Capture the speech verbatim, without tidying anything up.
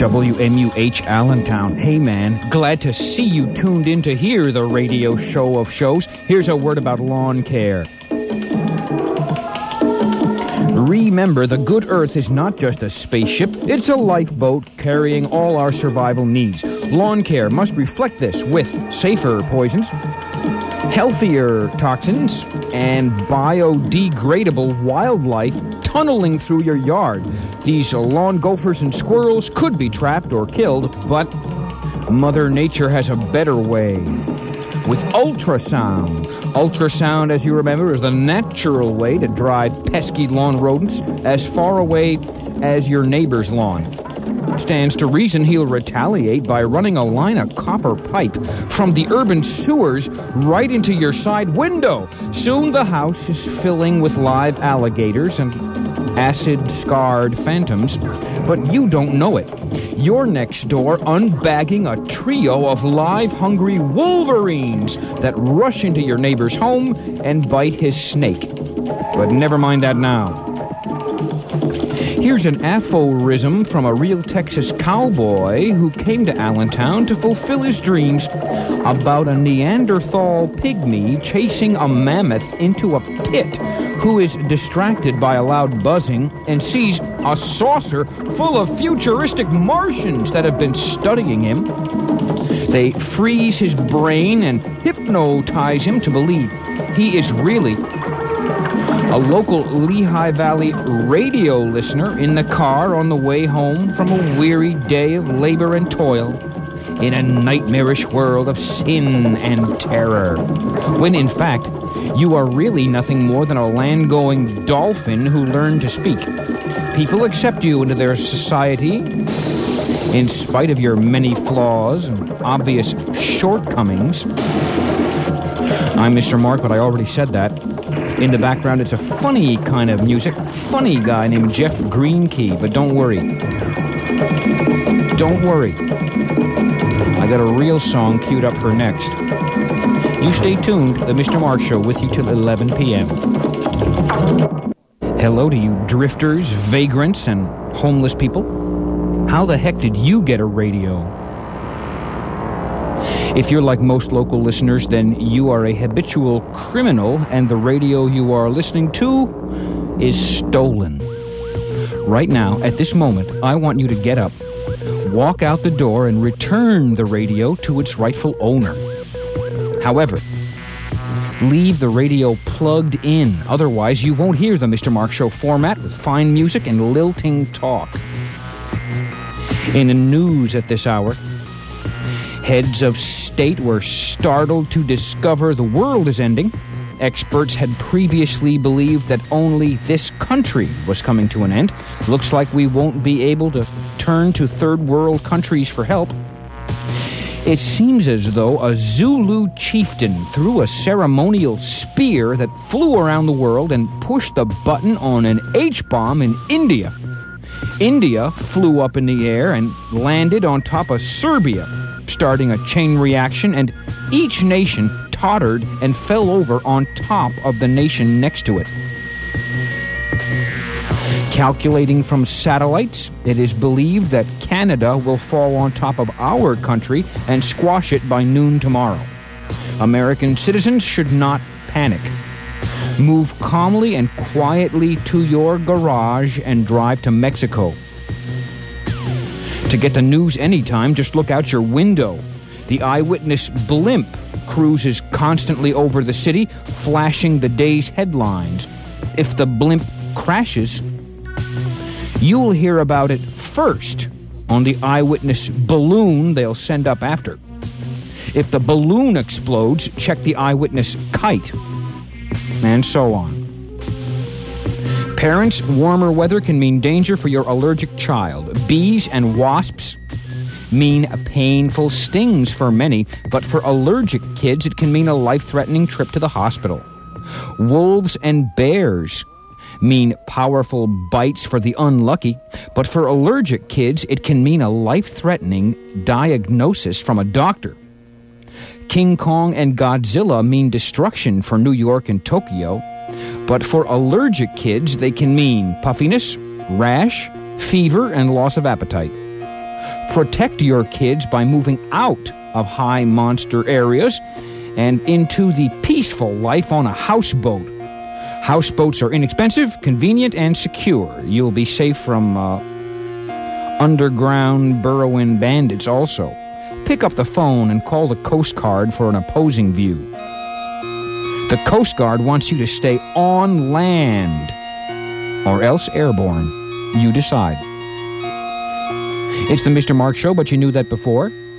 W M U H Allentown. Hey man, glad to see you tuned in to hear the radio show of shows. Here's a word about lawn care. Remember, the good earth is not just a spaceship, it's a lifeboat carrying all our survival needs. Lawn care must reflect this with safer poisons, healthier toxins, and biodegradable wildlife tunneling through your yard. These lawn gophers and squirrels could be trapped or killed, but Mother Nature has a better way. With ultrasound. Ultrasound, as you remember, is the natural way to drive pesky lawn rodents as far away as your neighbor's lawn. Stands to reason he'll retaliate by running a line of copper pipe from the urban sewers right into your side window. Soon the house is filling with live alligators and acid-scarred phantoms, but you don't know it. You're next door unbagging a trio of live, hungry wolverines that rush into your neighbor's home and bite his snake. But never mind that now. Here's an aphorism from a real Texas cowboy who came to Allentown to fulfill his dreams about a Neanderthal pygmy chasing a mammoth into a pit who is distracted by a loud buzzing and sees a saucer full of futuristic Martians that have been studying him. They freeze his brain and hypnotize him to believe he is really a local Lehigh Valley radio listener in the car on the way home from a weary day of labor and toil in a nightmarish world of sin and terror, when in fact you are really nothing more than a land-going dolphin who learned to speak. People accept you into their society in spite of your many flaws and obvious shortcomings. I'm Mister Mark, but I already said that. In the background, it's a funny kind of music. Funny guy named Jeff Greenkey, but don't worry. Don't worry. I got a real song queued up for next. You stay tuned. The Mister Mark Show with you till eleven p.m. Hello to you drifters, vagrants, and homeless people. How the heck did you get a radio? If you're like most local listeners, then you are a habitual criminal, and the radio you are listening to is stolen. Right now, at this moment, I want you to get up, walk out the door, and return the radio to its rightful owner. However, leave the radio plugged in. Otherwise, you won't hear the Mister Mark Show format with fine music and lilting talk. In the news at this hour, heads of state were startled to discover the world is ending. Experts had previously believed that only this country was coming to an end. Looks like we won't be able to turn to third world countries for help. It seems as though a Zulu chieftain threw a ceremonial spear that flew around the world and pushed the button on an H-bomb in India. India flew up in the air and landed on top of Serbia, starting a chain reaction, and each nation tottered and fell over on top of the nation next to it. Calculating from satellites, it is believed that Canada will fall on top of our country and squash it by noon tomorrow. American citizens should not panic. Move calmly and quietly to your garage and drive to Mexico. To get the news anytime, just look out your window. The Eyewitness blimp cruises constantly over the city, flashing the day's headlines. If the blimp crashes, you'll hear about it first on the Eyewitness balloon they'll send up after. If the balloon explodes, check the Eyewitness kite, and so on. Parents, warmer weather can mean danger for your allergic child. Bees and wasps mean painful stings for many, but for allergic kids, it can mean a life-threatening trip to the hospital. Wolves and bears mean powerful bites for the unlucky, but for allergic kids, it can mean a life-threatening diagnosis from a doctor. King Kong and Godzilla mean destruction for New York and Tokyo, but for allergic kids, they can mean puffiness, rash, fever, and loss of appetite. Protect your kids by moving out of high monster areas and into the peaceful life on a houseboat. Houseboats are inexpensive, convenient, and secure. You'll be safe from uh, underground burrowing bandits also. Pick up the phone and call the Coast Guard for an opposing view. The Coast Guard wants you to stay on land or else airborne. You decide. It's the Mister Mark Show, but you knew that before.